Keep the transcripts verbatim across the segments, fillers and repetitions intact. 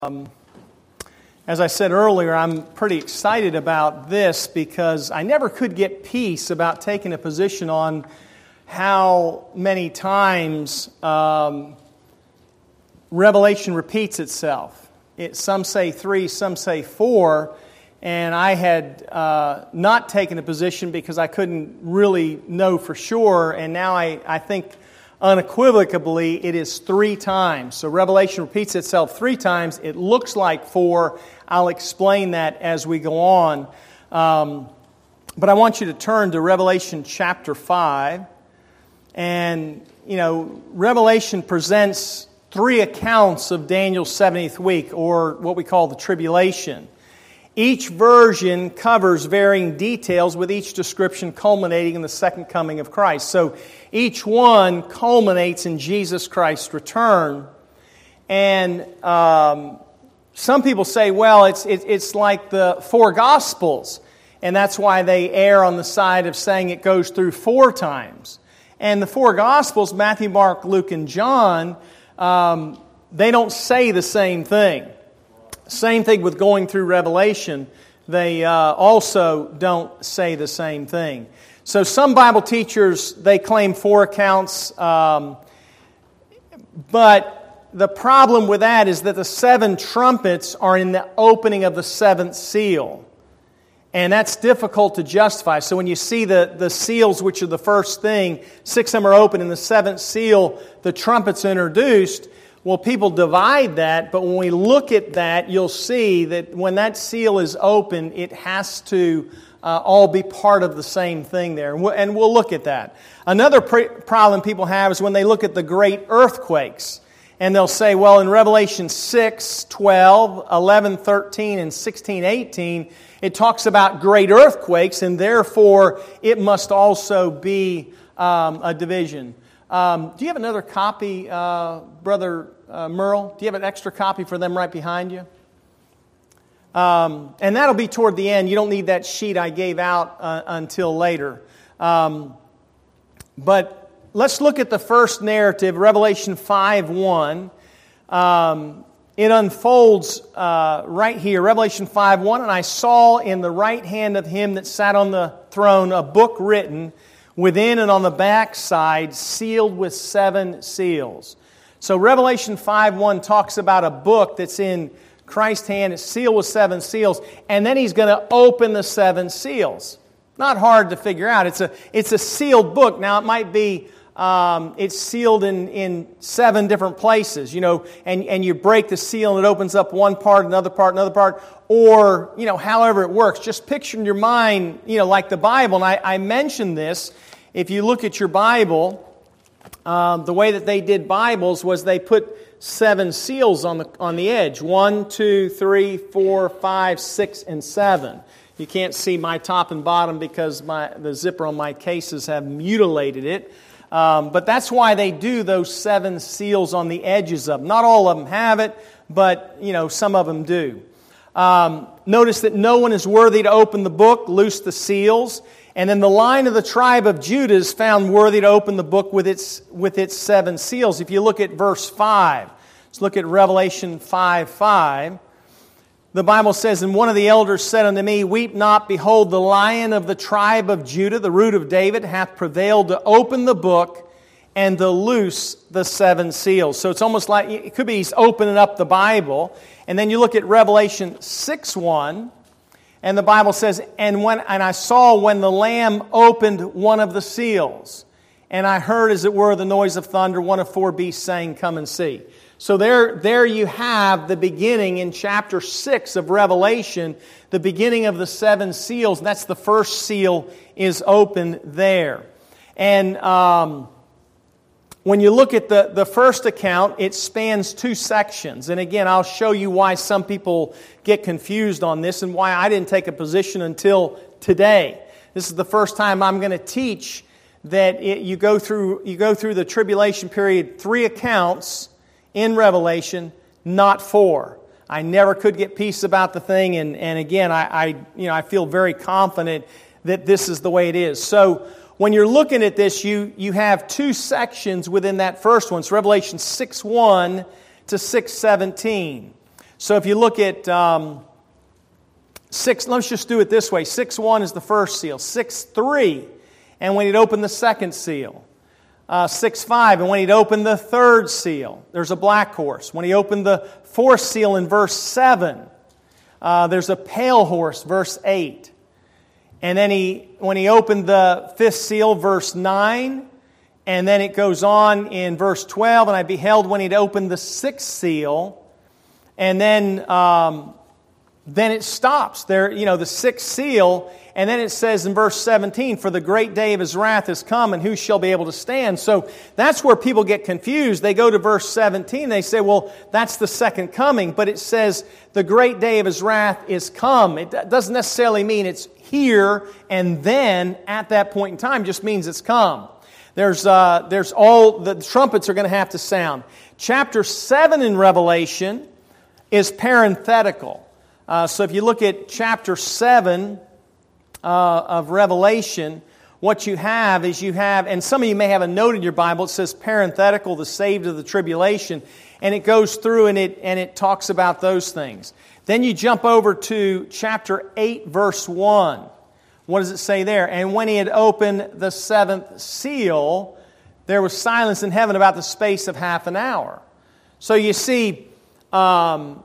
Um, as I said earlier, I'm pretty excited about this because I never could get peace about taking a position on how many times um, Revelation repeats itself. It, some say three, some say four, and I had uh, not taken a position because I couldn't really know for sure, and now I, I think unequivocally, it is three times. So Revelation repeats itself three times. It looks like four. I'll explain that as we go on. Um, but I want you to turn to Revelation chapter five. And, you know, Revelation presents three accounts of Daniel's seventieth week, or what we call the tribulation. Each version covers varying details, with each description culminating in the second coming of Christ. So each one culminates in Jesus Christ's return. And um, some people say, well, it's it, it's like the four Gospels, and that's why they err on the side of saying it goes through four times. And the four Gospels, Matthew, Mark, Luke, and John, um, they don't say the same thing. Same thing with going through Revelation. They uh, also don't say the same thing. So some Bible teachers, they claim four accounts. Um, but the problem with that is that the seven trumpets are in the opening of the seventh seal. And that's difficult to justify. So when you see the, the seals, which are the first thing, six of them are open, in the seventh seal, the trumpets are introduced. Well, people divide that, but when we look at that, you'll see that when that seal is open, it has to uh, all be part of the same thing there. And we'll, and we'll look at that. Another pre- problem people have is when they look at the great earthquakes. And they'll say, well, in Revelation six, twelve, eleven, thirteen, and sixteen, eighteen, it talks about great earthquakes, and therefore it must also be um, a division. Um, do you have another copy, uh, Brother uh, Merle? Do you have an extra copy for them right behind you? Um, and that'll be toward the end. You don't need that sheet I gave out uh, until later. Um, but let's look at the first narrative, Revelation five one. Um, it unfolds uh, right here, Revelation five one. And I saw in the right hand of him that sat on the throne a book written, within and on the back side, sealed with seven seals. So Revelation five one talks about a book that's in Christ's hand. It's sealed with seven seals. And then He's going to open the seven seals. Not hard to figure out. It's a, it's a sealed book. Now, it might be, um, it's sealed in, in seven different places, you know, and, and you break the seal and it opens up one part, another part, another part, or, you know, however it works. Just picture in your mind, you know, like the Bible. And I, I mentioned this. If you look at your Bible, um, the way that they did Bibles was they put seven seals on the on the edge. One, two, three, four, five, six, and seven. You can't see my top and bottom because my the zipper on my cases have mutilated it. Um, but that's why they do those seven seals on the edges of them. Not all of them have it, but you know some of them do. Um, notice that no one is worthy to open the book, loose the seals. And then the line of the tribe of Judah is found worthy to open the book with its with its seven seals. If you look at verse five, let's look at Revelation five five. The Bible says, and one of the elders said unto me, weep not, behold, the Lion of the tribe of Judah, the root of David, hath prevailed to open the book and to loose the seven seals. So it's almost like, it could be he's opening up the Bible. And then you look at Revelation six one. And the Bible says, and when and I saw when the Lamb opened one of the seals, and I heard, as it were, the noise of thunder, one of four beasts saying, come and see. So there, there you have the beginning in chapter six of Revelation, the beginning of the seven seals. And that's the first seal is open there. And um, when you look at the, the first account, it spans two sections. And again, I'll show you why some people get confused on this and why I didn't take a position until today. This is the first time I'm going to teach that it, you go through you go through the tribulation period, three accounts in Revelation, not four. I never could get peace about the thing, and, and again, I, I you know I feel very confident that this is the way it is. So when you're looking at this, you, you have two sections within that first one. It's Revelation six one to six seventeen. So if you look at um, six, let's just do it this way. six one is the first seal. six three, and when he'd open the second seal. Uh, six five, and when he'd open the third seal, there's a black horse. When he opened the fourth seal in verse seven, uh, there's a pale horse, verse eight. And then he, when he opened the fifth seal, verse nine, and then it goes on in verse twelve, and I beheld when he'd opened the sixth seal, and then um, then it stops there, you know, the sixth seal, and then it says in verse seventeen, for the great day of his wrath is come, and who shall be able to stand? So that's where people get confused. They go to verse seventeen, they say, well, that's the second coming, but it says the great day of his wrath is come. It doesn't necessarily mean it's here and then at that point in time, it just means it's come. There's, uh, there's all, the trumpets are going to have to sound. Chapter seven in Revelation is parenthetical. Uh, so if you look at chapter seven uh, of Revelation, what you have is you have, and some of you may have a note in your Bible, it says parenthetical, the saved of the tribulation, and it goes through and it, and it talks about those things. Then you jump over to chapter eight, verse one. What does it say there? And when he had opened the seventh seal, there was silence in heaven about the space of half an hour. So you see, um,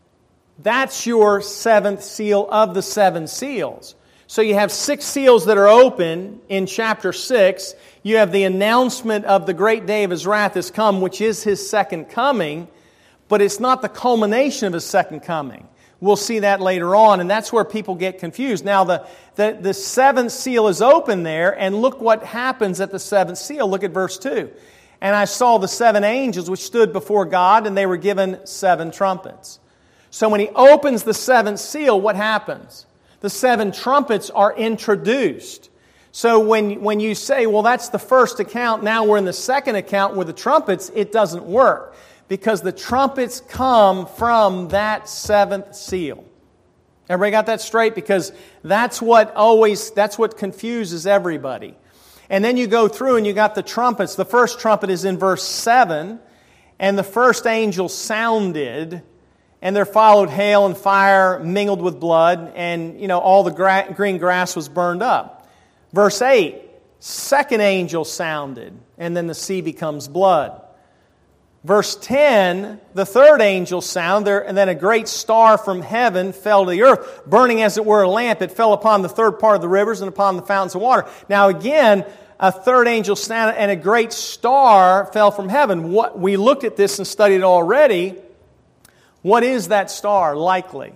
that's your seventh seal of the seven seals. So you have six seals that are open in chapter six. You have the announcement of the great day of his wrath has come, which is his second coming, but it's not the culmination of his second coming. We'll see that later on, and that's where people get confused. Now, the, the, the seventh seal is open there, and look what happens at the seventh seal. Look at verse two. And I saw the seven angels which stood before God, and they were given seven trumpets. So when he opens the seventh seal, what happens? The seven trumpets are introduced. So when, when you say, well, that's the first account, now we're in the second account with the trumpets, it doesn't work. Because the trumpets come from that seventh seal. Everybody got that straight? Because that's what always, that's what confuses everybody. And then you go through and you got the trumpets. The first trumpet is in verse seven. And the first angel sounded, and there followed hail and fire mingled with blood, and, you know, all the gra- green grass was burned up. Verse eight, second angel sounded, and then the sea becomes blood. Verse ten, the third angel sounded, and then a great star from heaven fell to the earth, burning as it were a lamp. It fell upon the third part of the rivers and upon the fountains of water. Now again, a third angel sounded, and a great star fell from heaven. What, we looked at this and studied it already. What is that star likely?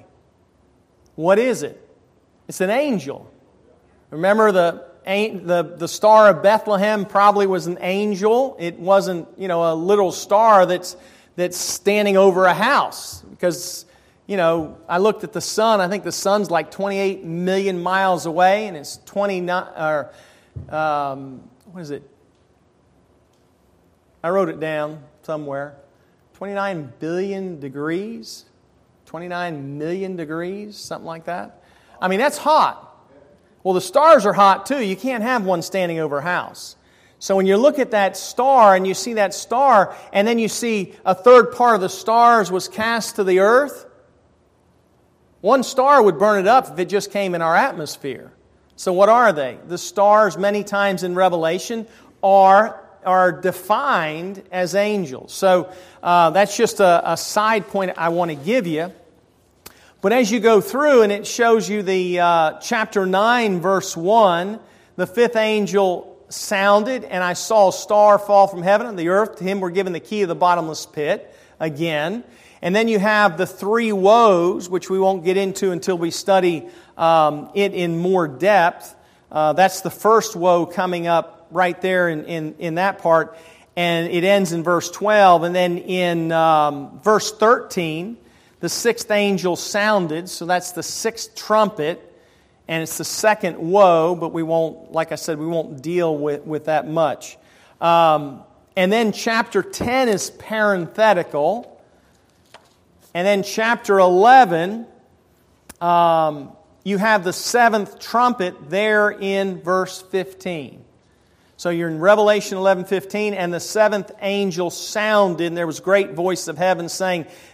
What is it? It's an angel. Remember the The, the star of Bethlehem probably was an angel. It wasn't, you know, a little star that's that's standing over a house. Because, you know, I looked at the sun. I think the sun's like twenty-eight million miles away, and it's twenty-nine, or, um, what is it? I wrote it down somewhere. twenty-nine billion degrees? twenty-nine million degrees? Something like that. I mean, that's hot. Well, the stars are hot too. You can't have one standing over a house. So when you look at that star and you see that star, and then you see a third part of the stars was cast to the earth, one star would burn it up if it just came in our atmosphere. So what are they? The stars, many times in Revelation, are, are defined as angels. So uh, that's just a, a side point I want to give you. But as you go through, and it shows you the uh, chapter nine, verse one, the fifth angel sounded, and I saw a star fall from heaven and the earth. To him were given the key of the bottomless pit, again. And then you have the three woes, which we won't get into until we study um, it in more depth. Uh, that's the first woe coming up right there in, in, in that part. And it ends in verse twelve. And then in um, verse thirteen... the sixth angel sounded, so that's the sixth trumpet, and it's the second woe, but we won't, like I said, we won't deal with, with that much. Um, and then chapter ten is parenthetical. And then chapter eleven, um, you have the seventh trumpet there in verse fifteen. So you're in Revelation eleven fifteen, and the seventh angel sounded, and there was a great voice of heaven saying,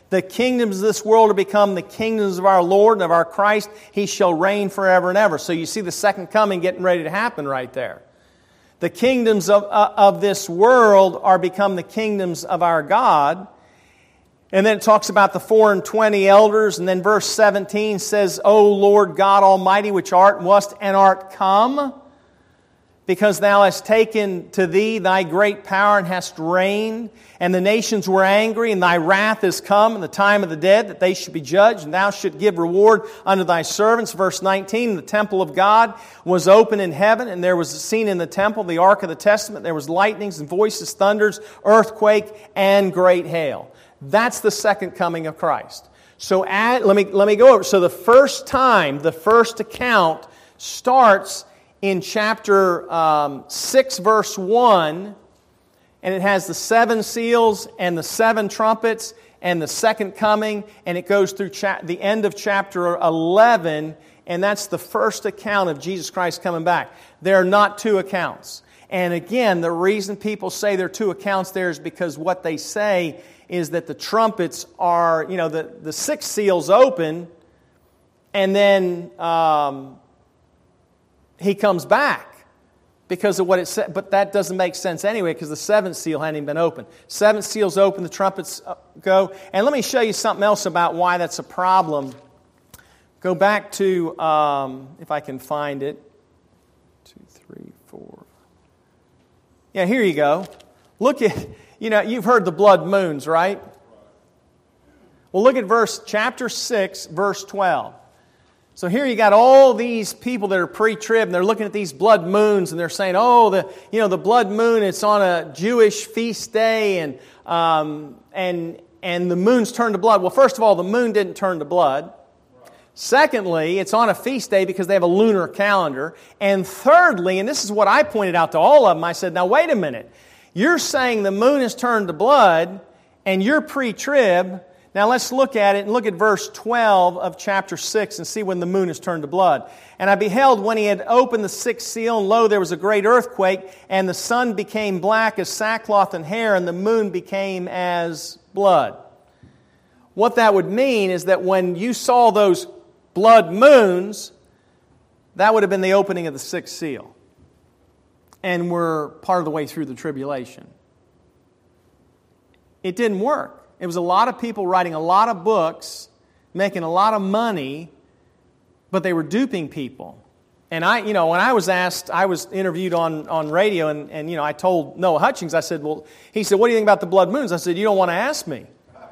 The kingdoms of this world are become the kingdoms of our Lord and of our Christ. He shall reign forever and ever. So you see the second coming getting ready to happen right there. The kingdoms of, uh, of this world are become the kingdoms of our God. And then it talks about the four and twenty elders. And then verse seventeen says, O Lord God Almighty, which art and wast and art come, because thou hast taken to thee thy great power and hast reigned, and the nations were angry, and thy wrath is come in the time of the dead, that they should be judged, and thou shouldst give reward unto thy servants. Verse nineteen, the temple of God was open in heaven, and there was seen in the temple the ark of the testament. There was lightnings and voices, thunders, earthquake, and great hail. That's the second coming of Christ. So add, let me let me go over. So the first time, the first account starts in chapter um, six, verse one, and it has the seven seals and the seven trumpets and the second coming, and it goes through cha- the end of chapter eleven, and that's the first account of Jesus Christ coming back. There are not two accounts. And again, the reason people say there are two accounts there is because what they say is that the trumpets are, you know, the, the six seals open, and then um, he comes back because of what it said. But that doesn't make sense anyway because the seventh seal hadn't even been opened. Seventh seal's open, the trumpets go. And let me show you something else about why that's a problem. Go back to, um, if I can find it, two, three, four. Yeah, here you go. Look at... You know, you've heard the blood moons, right? Well, look at verse chapter six, verse twelve. So here you got all these people that are pre-trib, and they're looking at these blood moons, and they're saying, "Oh, the you know the blood moon, it's on a Jewish feast day, and um, and and the moon's turned to blood." Well, first of all, the moon didn't turn to blood. Secondly, it's on a feast day because they have a lunar calendar. And thirdly, and this is what I pointed out to all of them, I said, "Now wait a minute. You're saying the moon has turned to blood, and you're pre-trib. Now let's look at it and look at verse twelve of chapter six and see when the moon has turned to blood. And I beheld when he had opened the sixth seal, and lo, there was a great earthquake, and the sun became black as sackcloth and hair, and the moon became as blood." What that would mean is that when you saw those blood moons, that would have been the opening of the sixth seal. And we're part of the way through the tribulation. It didn't work. It was a lot of people writing a lot of books, making a lot of money, but they were duping people. And I, you know, when I was asked, I was interviewed on, on radio, and, and, you know, I told Noah Hutchings, I said, well, he said, "What do you think about the blood moons?" I said, "You don't want to ask me."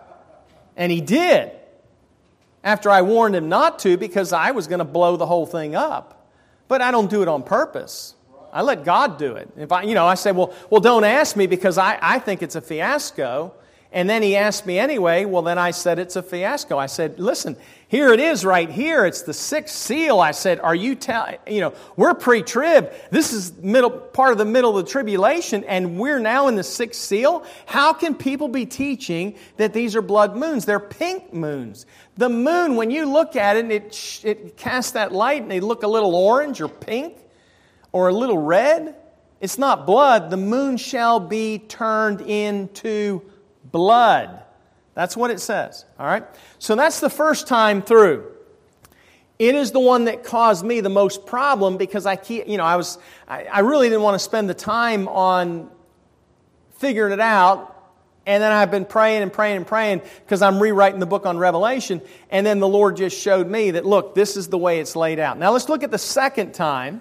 And he did. After I warned him not to, because I was going to blow the whole thing up. But I don't do it on purpose. I let God do it. If I, you know, I say, well, well, don't ask me because I, I think it's a fiasco. And then he asked me anyway. Well, then I said it's a fiasco. I said, listen, here it is right here. It's the sixth seal. I said, are you telling, you know, we're pre-trib. This is middle part of the middle of the tribulation, and we're now in the sixth seal. How can people be teaching that these are blood moons? They're pink moons. The moon, when you look at it, it, it casts that light, and they look a little orange or pink or a little red. It's not blood. The moon shall be turned into blood. That's what it says. All right? So that's the first time through. It is the one that caused me the most problem because I keep, you know, I was, I, I really didn't want to spend the time on figuring it out. And then I've been praying and praying and praying because I'm rewriting the book on Revelation. And then the Lord just showed me that, look, this is the way it's laid out. Now let's look at the second time.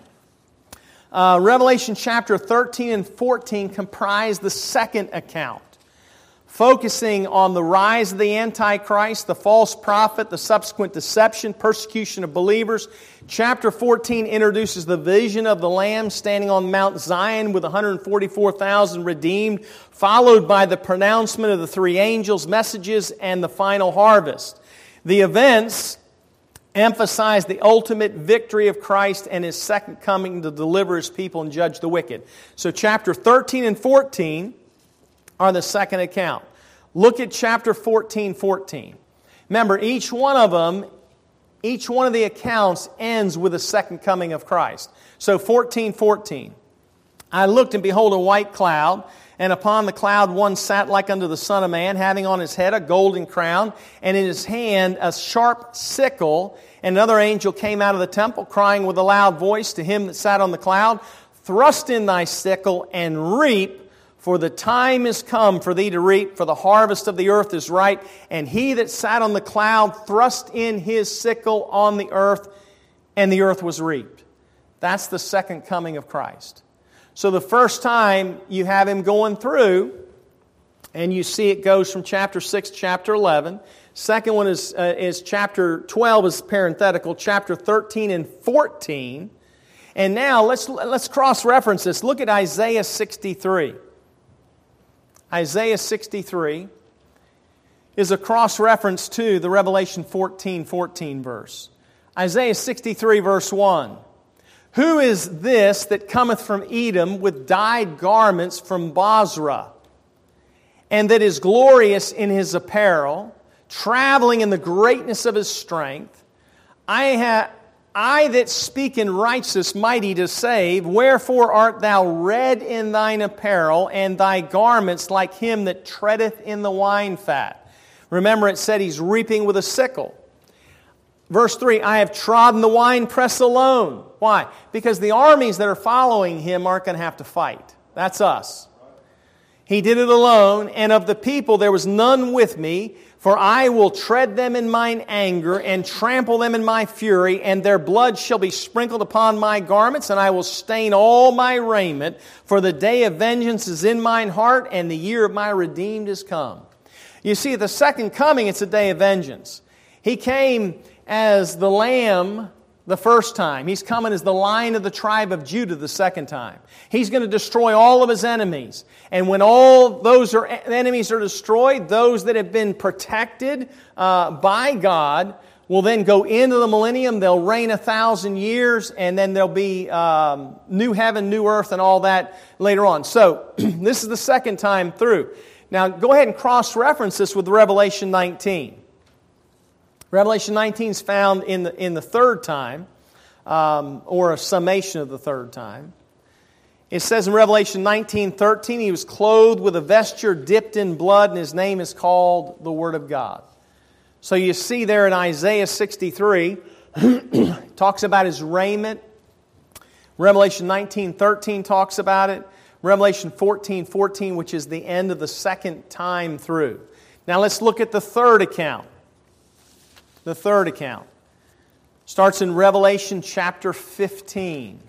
Uh, Revelation chapter thirteen and fourteen comprise the second account, focusing on the rise of the Antichrist, the false prophet, the subsequent deception, persecution of believers. Chapter fourteen introduces the vision of the Lamb standing on Mount Zion with one hundred forty-four thousand redeemed, followed by the pronouncement of the three angels' messages and the final harvest. The events emphasize the ultimate victory of Christ and His second coming to deliver His people and judge the wicked. So chapter thirteen and fourteen are the second account. Look at chapter fourteen, fourteen. Remember, each one of them, each one of the accounts ends with the second coming of Christ. So fourteen, fourteen. I looked, and behold, a white cloud, and upon the cloud one sat like unto the Son of Man, having on his head a golden crown, and in his hand a sharp sickle. And another angel came out of the temple, crying with a loud voice to him that sat on the cloud, Thrust in thy sickle, and reap, for the time is come for thee to reap, for the harvest of the earth is ripe. And he that sat on the cloud thrust in his sickle on the earth, and the earth was reaped. That's the second coming of Christ. So the first time you have him going through, and you see it goes from chapter six to chapter eleven. Second one is, uh, is chapter twelve is parenthetical, chapter thirteen and fourteen. And now let's, let's cross-reference this. Look at Isaiah sixty-three. Isaiah sixty-three is a cross-reference to the Revelation fourteen fourteen verse. Isaiah sixty-three verse one. Who is this that cometh from Edom with dyed garments from Bozrah, and that is glorious in his apparel, traveling in the greatness of his strength? I have I that speak in righteousness, mighty to save, wherefore art thou red in thine apparel, and thy garments like him that treadeth in the wine fat? Remember, it said he's reaping with a sickle. Verse three, I have trodden the winepress alone. Why? Because the armies that are following him aren't going to have to fight. That's us. He did it alone, and of the people there was none with me. For I will tread them in mine anger, and trample them in my fury, and their blood shall be sprinkled upon my garments, and I will stain all my raiment. For the day of vengeance is in mine heart, and the year of my redeemed is come. You see, at the second coming, it's a day of vengeance. He came as the Lamb the first time. He's coming as the Lion of the tribe of Judah the second time. He's going to destroy all of his enemies. And when all those are, enemies are destroyed, those that have been protected uh, by God will then go into the millennium. They'll reign a thousand years, and then there'll be um, new heaven, new earth, and all that later on. So this is the second time through. Now go ahead and cross-reference this with Revelation nineteen. Revelation nineteen is found in the, in the third time, um, or a summation of the third time. It says in Revelation nineteen thirteen, he was clothed with a vesture dipped in blood, and his name is called the Word of God. So you see there in Isaiah sixty-three, talks about his raiment. Revelation nineteen thirteen talks about it. Revelation fourteen fourteen, which is the end of the second time through. Now let's look at the third account. The third account starts in Revelation chapter fifteen.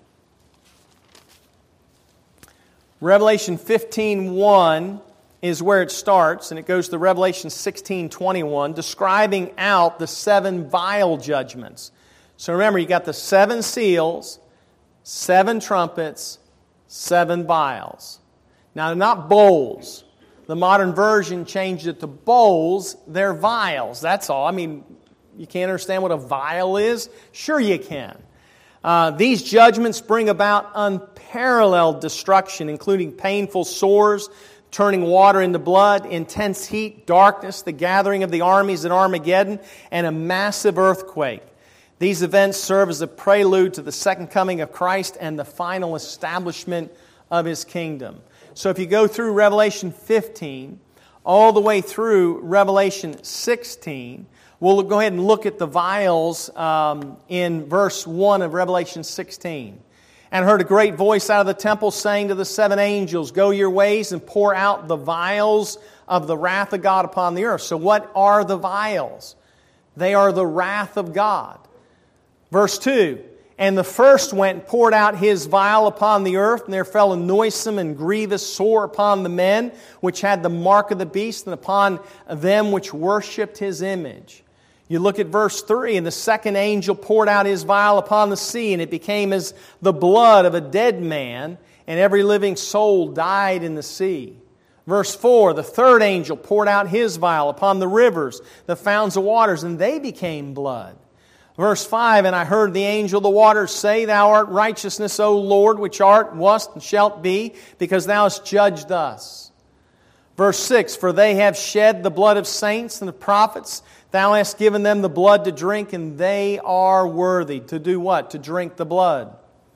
Revelation fifteen one is where it starts, and it goes to Revelation sixteen twenty-one, describing out the seven vial judgments. So remember, you got the seven seals, seven trumpets, seven vials. Now, they're not bowls. The modern version changed it to bowls. They're vials. That's all. I mean, you can't understand what a vial is? Sure you can. Uh, these judgments bring about unparalleled destruction, including painful sores, turning water into blood, intense heat, darkness, the gathering of the armies at Armageddon, and a massive earthquake. These events serve as a prelude to the second coming of Christ and the final establishment of His kingdom. So if you go through Revelation fifteen, all the way through Revelation sixteen, we'll go ahead and look at the vials um, in verse one of Revelation sixteen. And heard a great voice out of the temple saying to the seven angels, Go your ways and pour out the vials of the wrath of God upon the earth. So what are the vials? They are the wrath of God. Verse two, And the first went and poured out his vial upon the earth, and there fell a noisome and grievous sore upon the men which had the mark of the beast, and upon them which worshipped his image. You look at verse three, and the second angel poured out his vial upon the sea, and it became as the blood of a dead man, and every living soul died in the sea. Verse four, the third angel poured out his vial upon the rivers, the fountains of waters, and they became blood. Verse five, And I heard the angel of the waters say, Thou art righteousness, O Lord, which art, wast, and shalt be, because thou hast judged us. Verse six, For they have shed the blood of saints and of prophets. Thou hast given them the blood to drink, and they are worthy. To do what? To drink the blood.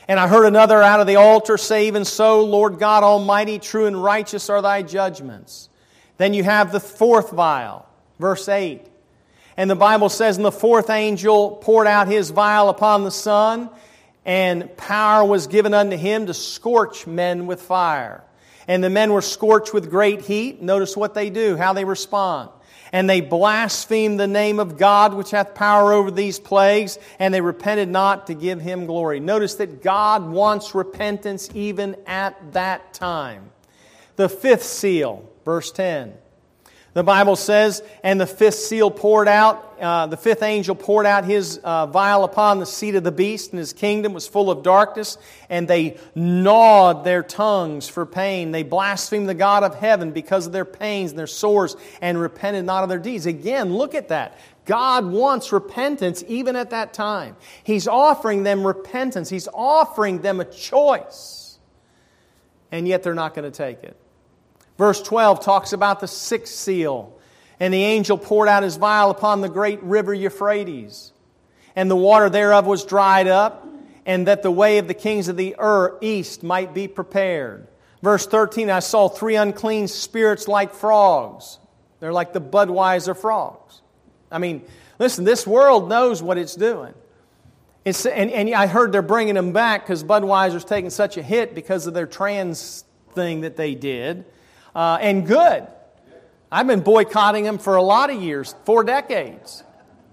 And I heard another out of the altar say, even so, Lord God Almighty, true and righteous are thy judgments. Then you have the fourth vial, verse eight. And the Bible says, and the fourth angel poured out his vial upon the sun, and power was given unto him to scorch men with fire. And the men were scorched with great heat. Notice what they do, how they respond. And they blasphemed the name of God, which hath power over these plagues, and they repented not to give Him glory. Notice that God wants repentance even at that time. The fifth seal, verse ten. The Bible says, and the fifth seal poured out, uh, the fifth angel poured out his uh, vial upon the seat of the beast, and his kingdom was full of darkness, and they gnawed their tongues for pain. They blasphemed the God of heaven because of their pains and their sores, and repented not of their deeds. Again, look at that. God wants repentance even at that time. He's offering them repentance. He's offering them a choice. And yet they're not going to take it. Verse twelve talks about the sixth seal. And the angel poured out his vial upon the great river Euphrates. And the water thereof was dried up, and that the way of the kings of the east might be prepared. Verse thirteen, I saw three unclean spirits like frogs. They're like the Budweiser frogs. I mean, listen, this world knows what it's doing. It's, and, and I heard they're bringing them back because Budweiser's taking such a hit because of their trans thing that they did. Uh, and good. I've been boycotting them for a lot of years, four decades.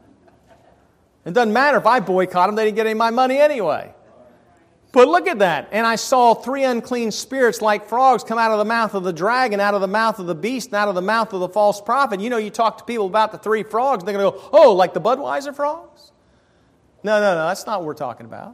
It doesn't matter if I boycott them, they didn't get any of my money anyway. But look at that. And I saw three unclean spirits like frogs come out of the mouth of the dragon, out of the mouth of the beast, and out of the mouth of the false prophet. You know, you talk to people about the three frogs, they're going to go, oh, like the Budweiser frogs? No, no, no, that's not what we're talking about.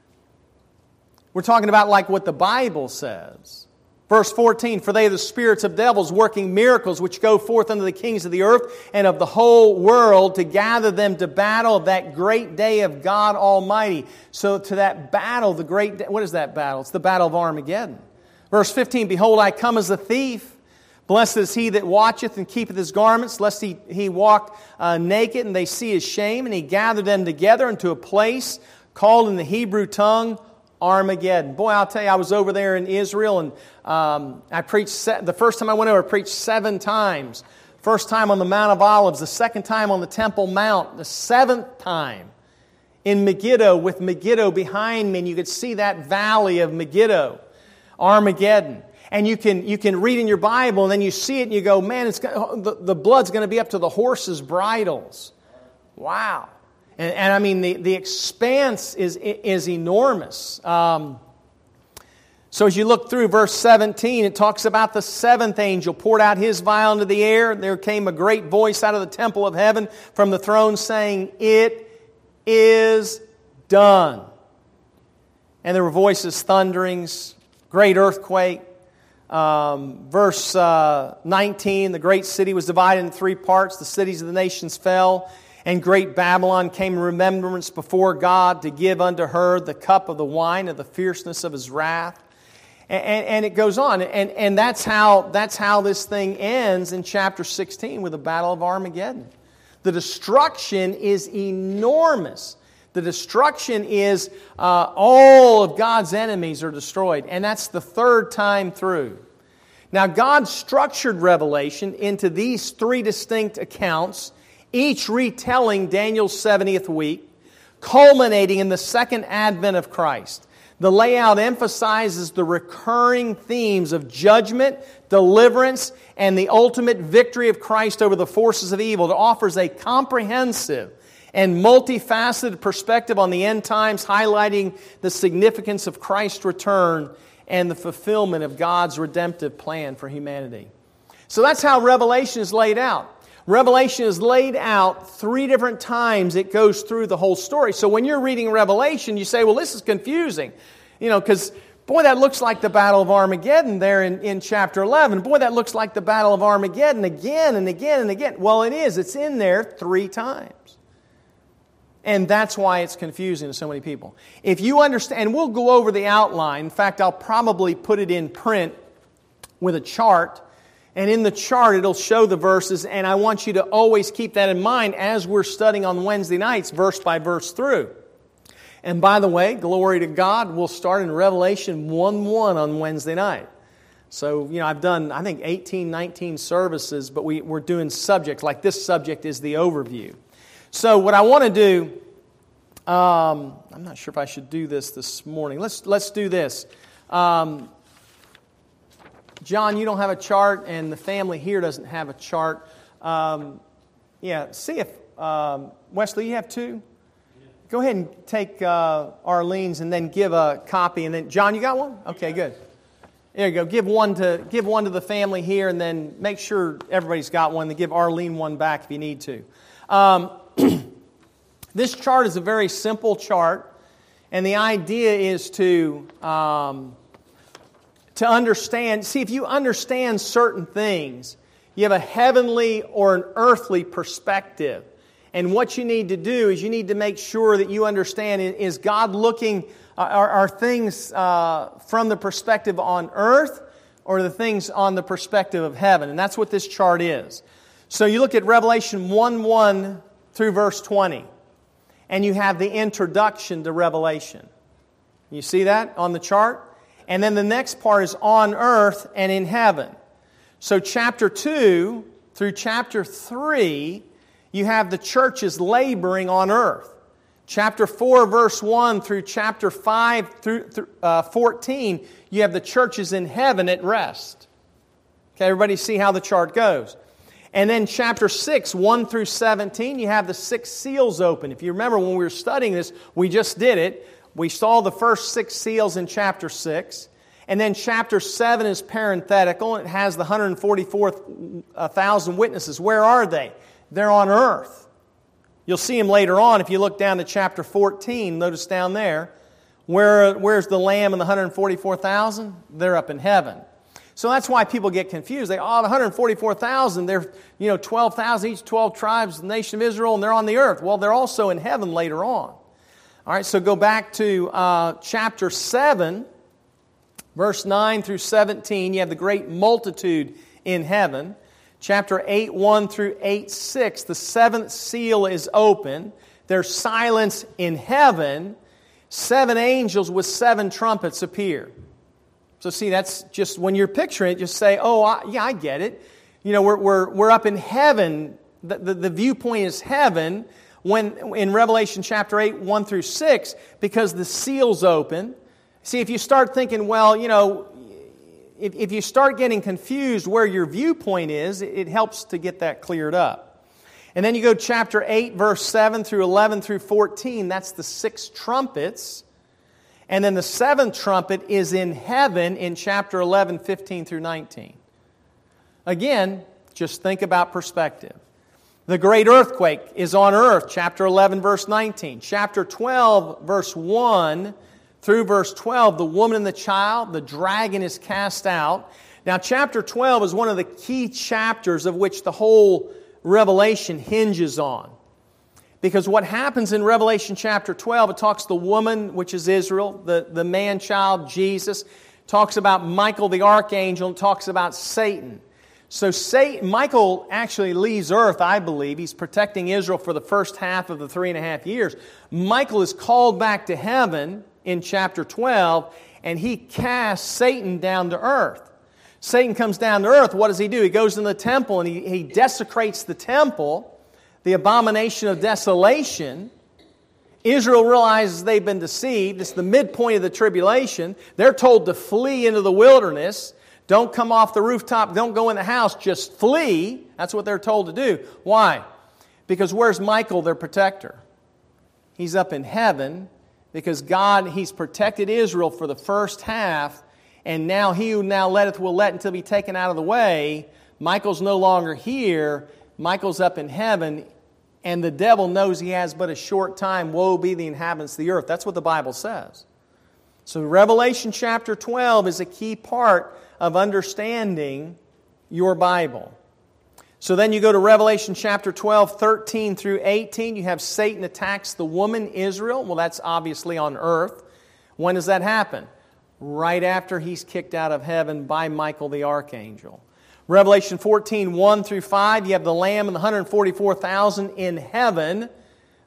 We're talking about like what the Bible says. Verse fourteen, for they are the spirits of devils working miracles which go forth unto the kings of the earth and of the whole world to gather them to battle of that great day of God Almighty. So to that battle, the great day, what is that battle? It's the battle of Armageddon. Verse fifteen, behold, I come as a thief. Blessed is he that watcheth and keepeth his garments, lest he, he walk uh, naked and they see his shame. And he gathered them together into a place called in the Hebrew tongue Armageddon. Boy, I'll tell you, I was over there in Israel, and um, I preached, se- the first time I went over, I preached seven times. First time on the Mount of Olives, the second time on the Temple Mount, the seventh time in Megiddo with Megiddo behind me, and you could see that valley of Megiddo, Armageddon. And you can you can read in your Bible, and then you see it, and you go, man, it's the, the blood's going to be up to the horses' bridles. Wow. And, and I mean, the, the expanse is, is enormous. Um, so as you look through verse seventeen, it talks about the seventh angel poured out his vial into the air. There came a great voice out of the temple of heaven from the throne saying, it is done. And there were voices, thunderings, great earthquake. Um, verse uh, nineteen, the great city was divided into three parts. The cities of the nations fell. And great Babylon came in remembrance before God to give unto her the cup of the wine of the fierceness of His wrath. And, and, and it goes on. And, and that's how, that's how this thing ends in chapter sixteen with the Battle of Armageddon. The destruction is enormous. The destruction is uh, all of God's enemies are destroyed. And that's the third time through. Now, God structured Revelation into these three distinct accounts, each retelling Daniel's seventieth week, culminating in the second advent of Christ. The layout emphasizes the recurring themes of judgment, deliverance, and the ultimate victory of Christ over the forces of evil. It offers a comprehensive and multifaceted perspective on the end times, highlighting the significance of Christ's return and the fulfillment of God's redemptive plan for humanity. So that's how Revelation is laid out. Revelation is laid out three different times. It goes through the whole story. So when you're reading Revelation, you say, well, this is confusing. You know, because, boy, that looks like the Battle of Armageddon there in, in chapter eleven. Boy, that looks like the Battle of Armageddon again and again and again. Well, it is. It's in there three times. And that's why it's confusing to so many people. If you understand, and we'll go over the outline. In fact, I'll probably put it in print with a chart. And in the chart, it'll show the verses, and I want you to always keep that in mind as we're studying on Wednesday nights, verse by verse through. And by the way, glory to God, we'll start in Revelation one one on Wednesday night. So, you know, I've done, I think, eighteen, nineteen services, but we, we're doing subjects, like this subject is the overview. So what I want to do, um, I'm not sure if I should do this this morning. Let's, let's do this. Um, John, you don't have a chart, and the family here doesn't have a chart. Um, yeah, see if, um, Wesley, you have two? Go ahead and take uh, Arlene's and then give a copy. And then, John, you got one? Okay, good. There you go. Give one to give one to the family here, and then make sure everybody's got one. Then give Arlene one back if you need to. Um, this chart is a very simple chart, and the idea is to um, to understand. See, if you understand certain things, you have a heavenly or an earthly perspective. And what you need to do is you need to make sure that you understand, is God looking, are, are things uh, from the perspective on earth or the things on the perspective of heaven? And that's what this chart is. So you look at Revelation one one through verse twenty, and you have the introduction to Revelation. You see that on the chart? And then the next part is on earth and in heaven. So chapter two through chapter three, you have the churches laboring on earth. Chapter four, verse one through chapter five through uh, fourteen, you have the churches in heaven at rest. Okay, everybody see how the chart goes. And then chapter six, one through seventeen, you have the six seals open. If you remember when we were studying this, we just did it. We saw the first six seals in chapter six. And then chapter seven is parenthetical. It has the one hundred forty-four thousand witnesses. Where are they? They're on earth. You'll see them later on if you look down to chapter fourteen. Notice down there, where, where's the Lamb and the one hundred forty-four thousand? They're up in heaven. So that's why people get confused. They, oh, the one hundred forty-four thousand, they're, you know, twelve thousand, each twelve tribes, the nation of Israel, and they're on the earth. Well, they're also in heaven later on. All right, so go back to uh, chapter seven, verse nine through seventeen. You have the great multitude in heaven. Chapter eight, one through eight, six, the seventh seal is open. There's silence in heaven. Seven angels with seven trumpets appear. So see, that's just, when you're picturing it, just say, oh, I, yeah, I get it. You know, we're, we're, we're up in heaven. The, the, the viewpoint is heaven when in Revelation chapter eight, one through six, because the seal's open. See, if you start thinking, well, you know, If, if you start getting confused where your viewpoint is, it helps to get that cleared up. And then you go chapter eight, verse seven through eleven through fourteen. That's the six trumpets. And then the seventh trumpet is in heaven in chapter eleven, fifteen through nineteen. Again, just think about perspective. The great earthquake is on earth, chapter eleven, verse nineteen. Chapter twelve, verse one through verse twelve, the woman and the child, the dragon is cast out. Now, chapter twelve is one of the key chapters of which the whole Revelation hinges on. Because what happens in Revelation chapter twelve, it talks the woman, which is Israel, the, the man-child, Jesus, talks about Michael the archangel, and talks about Satan. So Satan, Michael actually leaves earth, I believe. He's protecting Israel for the first half of the three and a half years. Michael is called back to heaven in chapter twelve, and he casts Satan down to earth. Satan comes down to earth. What does he do? He goes in the temple and he, he desecrates the temple, the abomination of desolation. Israel realizes they've been deceived. It's the midpoint of the tribulation. They're told to flee into the wilderness. Don't come off the rooftop. Don't go in the house. Just flee. That's what they're told to do. Why? Because where's Michael, their protector? He's up in heaven because God, He's protected Israel for the first half, and now He who now letteth will let until be taken out of the way. Michael's no longer here. Michael's up in heaven, and the devil knows he has but a short time. Woe be the inhabitants of the earth. That's what the Bible says. So Revelation chapter twelve is a key part of understanding your Bible. So then you go to Revelation chapter twelve, thirteen through eighteen. You have Satan attacks the woman Israel. Well, that's obviously on earth. When does that happen? Right after he's kicked out of heaven by Michael the archangel. Revelation fourteen, one through five, you have the Lamb and the one hundred forty-four thousand in heaven.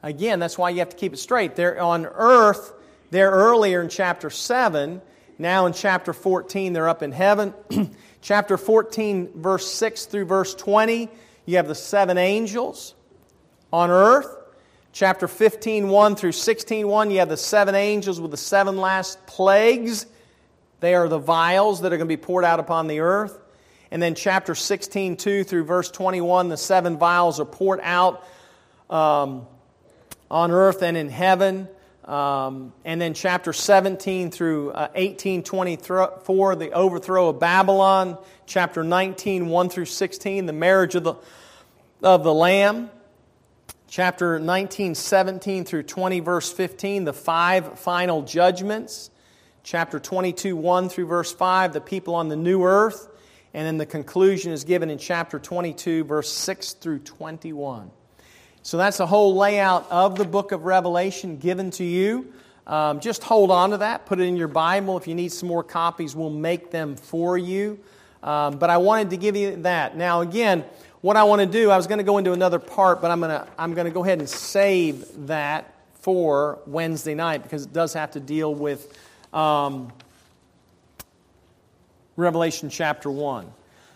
Again, that's why you have to keep it straight. They're on earth, they're earlier in chapter seven. Now in chapter fourteen, they're up in heaven. Chapter fourteen, verse six through verse twenty, you have the seven angels on earth. Chapter fifteen, one through sixteen, one, you have the seven angels with the seven last plagues. They are the vials that are going to be poured out upon the earth. And then chapter sixteen, two through verse twenty-one, the seven vials are poured out um, on earth and in heaven. Um, and then chapter seventeen through uh, eighteen twenty-four, the overthrow of Babylon. Chapter nineteen, one through sixteen, the marriage of the, of the Lamb. Chapter nineteen, seventeen through twenty, verse fifteen, the five final judgments. Chapter twenty-two, one through verse five, the people on the new earth. And then the conclusion is given in chapter twenty-two, verse six through twenty-one. So that's a whole layout of the book of Revelation given to you. Um, just hold on to that. Put it in your Bible. If you need some more copies, we'll make them for you. Um, but I wanted to give you that. Now, again, what I want to do, I was going to go into another part, but I'm going to I'm going to go ahead and save that for Wednesday night because it does have to deal with um, Revelation chapter one.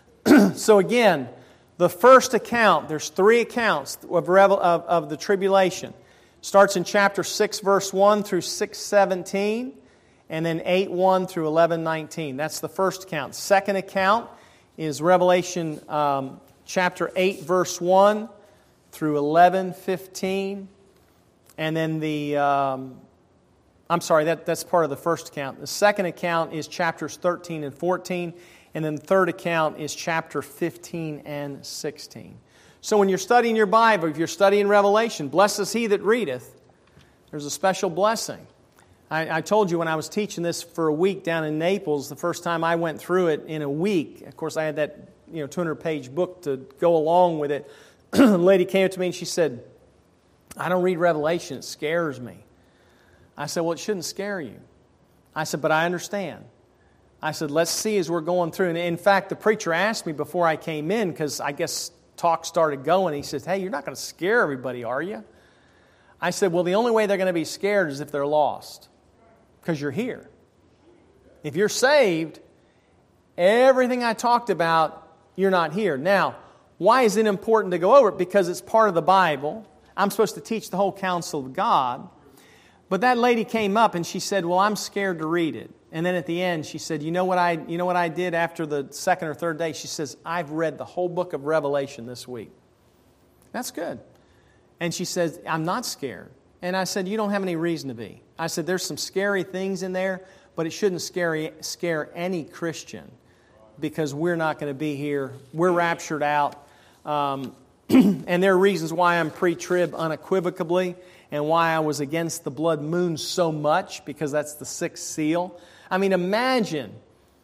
So again, the first account, there's three accounts of, Revel, of, of the tribulation. Starts in chapter six, verse one through six seventeen, and then eight one through eleven nineteen. That's the first account. Second account is Revelation um, chapter eight, verse one through eleven fifteen. And then the, um, I'm sorry, that, that's part of the first account. The second account is chapters thirteen and fourteen. And then the third account is chapter fifteen and sixteen. So when you're studying your Bible, if you're studying Revelation, blessed is he that readeth. There's a special blessing. I, I told you when I was teaching this for a week down in Naples, the first time I went through it in a week, of course I had that you know two hundred page book to go along with it. A lady came up to me and she said, I don't read Revelation, it scares me. I said, well, it shouldn't scare you. I said, but I understand. I said, let's see as we're going through. And in fact, the preacher asked me before I came in, because I guess talk started going. He says, hey, you're not going to scare everybody, are you? I said, well, the only way they're going to be scared is if they're lost, because you're here. If you're saved, everything I talked about, you're not here. Now, why is it important to go over it? Because it's part of the Bible. I'm supposed to teach the whole counsel of God. But that lady came up and she said, well, I'm scared to read it. And then at the end, she said, you know what I you know what I did after the second or third day? She says, I've read the whole book of Revelation this week. That's good. And she says, I'm not scared. And I said, you don't have any reason to be. I said, there's some scary things in there, but it shouldn't scare, scare any Christian because we're not going to be here. We're raptured out. Um, and there are reasons why I'm pre-trib unequivocally and why I was against the blood moon so much, because that's the sixth seal. I mean, imagine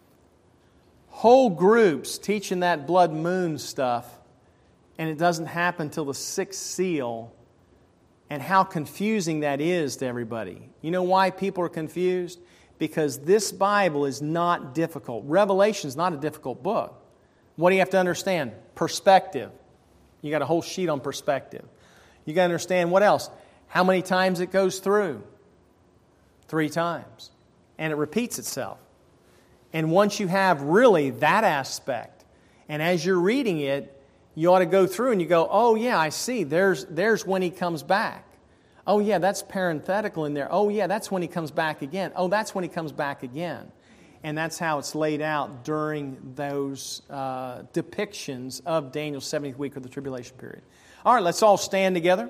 whole groups teaching that blood moon stuff, and it doesn't happen till the sixth seal, and how confusing that is to everybody. You know why people are confused? Because this Bible is not difficult. Revelation is not a difficult book. What do you have to understand? Perspective. You got a whole sheet on perspective. You got to understand what else? How many times it goes through? Three times. And it repeats itself. And once you have really that aspect, and as you're reading it, you ought to go through and you go, oh yeah, I see, there's, there's when he comes back. Oh yeah, that's parenthetical in there. Oh yeah, that's when he comes back again. Oh, that's when he comes back again. And that's how it's laid out during those uh, depictions of Daniel's seventieth week of the tribulation period. All right, let's all stand together.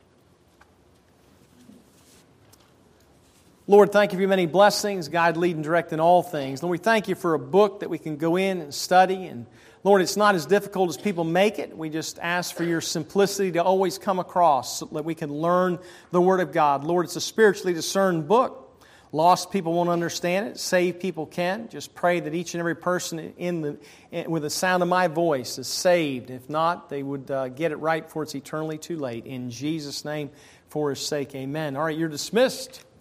Lord, thank you for your many blessings, guide, lead, and direct in all things. Lord, we thank you for a book that we can go in and study. And Lord, it's not as difficult as people make it. We just ask for your simplicity to always come across so that we can learn the Word of God. Lord, it's a spiritually discerned book. Lost people won't understand it. Saved people can. Just pray that each and every person in the in, with the sound of my voice is saved. If not, they would uh, get it right before it's eternally too late. In Jesus' name, for His sake, amen. All right, you're dismissed.